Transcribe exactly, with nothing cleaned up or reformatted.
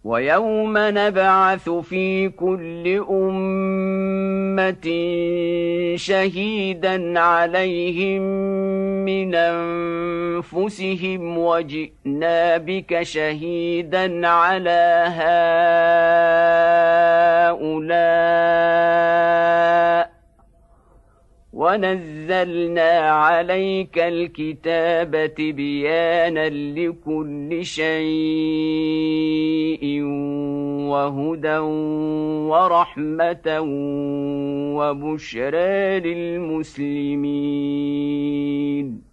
ويوم نبعث في كل أمة شهيدا عليهم من أنفسهم وجئنا بك شهيدا على هؤلاء ونزلنا عليك الكتاب تبيانا لكل شيء وهدى ورحمة وبشرى للمسلمين.